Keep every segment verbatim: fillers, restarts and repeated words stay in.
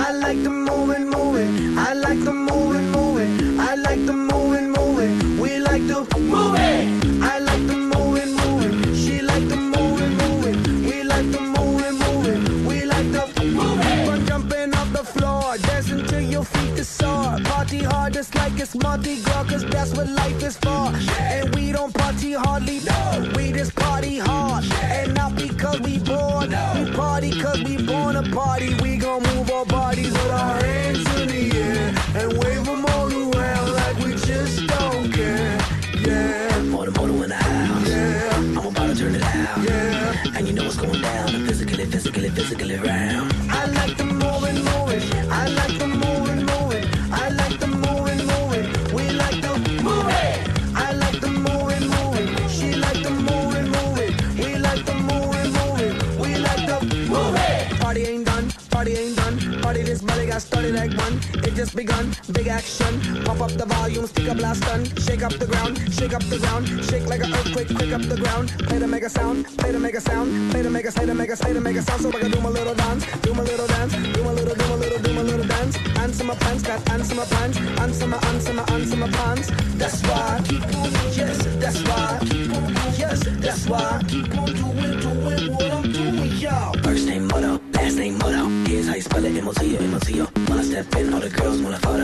I like the moving, moving. I like the moving, moving. I like the moving, moving. We like the moving. I like the moving, moving. She like the moving, moving. We like the moving, moving. We like the moving. From jumping off the floor, dancing till your feet is sore. Party hard just like it's Mardi Gras, cause that's what life is for. And we don't party hardly, no. We just party hard. And not because we bored. We party cause we born a party. We gon' move our bodies with our hands in the air and wave them all around like we just don't care. Yeah. Motor, motor in the house. Yeah. I'm about to turn it out. Yeah. And you know what's going down. I'm physically, physically, physically round. I like the moving, moving. I like the moving, moving. I like the moving, moving. We like the moving. I like the moving, moving. She like the moving, moving. We like the moving, moving. We like the moving. Party ain't done. Party ain't done. Party this belly got started like one. It just begun. Big action. Pump up the volume. Stick a blast gun. Shake up the ground. Shake up the ground. Shake like an earthquake. Quick up the ground. Play to make a sound. Play to make a sound. Play to make a say to make a say to make a sound. So I can do my little dance. Do my little dance. Do my little do my little do my little dance. Answer my plans. Got answer my plans. Answer my answer my answer my plans. That's why I keep on. Yes. That's why I keep on. Yes. That's why I keep on doing doing what I'm doing, y'all. First name Moto, last name Moto. Here's how you spell it, M O T O, M O T O. When I step in, all the girls want a photo.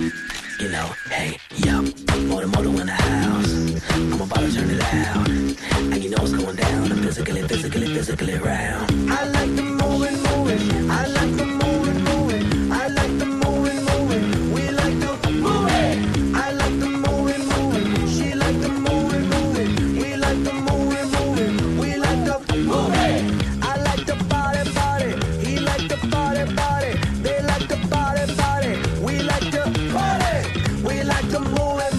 You know, hey, yo, Moto Moto in the house. I'm about to turn it out. And you know what's going down. I'm physically, physically, physically round. I like the moving, moving. I like the moving, moving. I like the moving, moving. We like the moving. I like the moving, moving. She like the moving, moving. We like the moving, moving. We like the moving. I like the body, body. He like the body, body. They like the body, body. We like the party. We like the moving.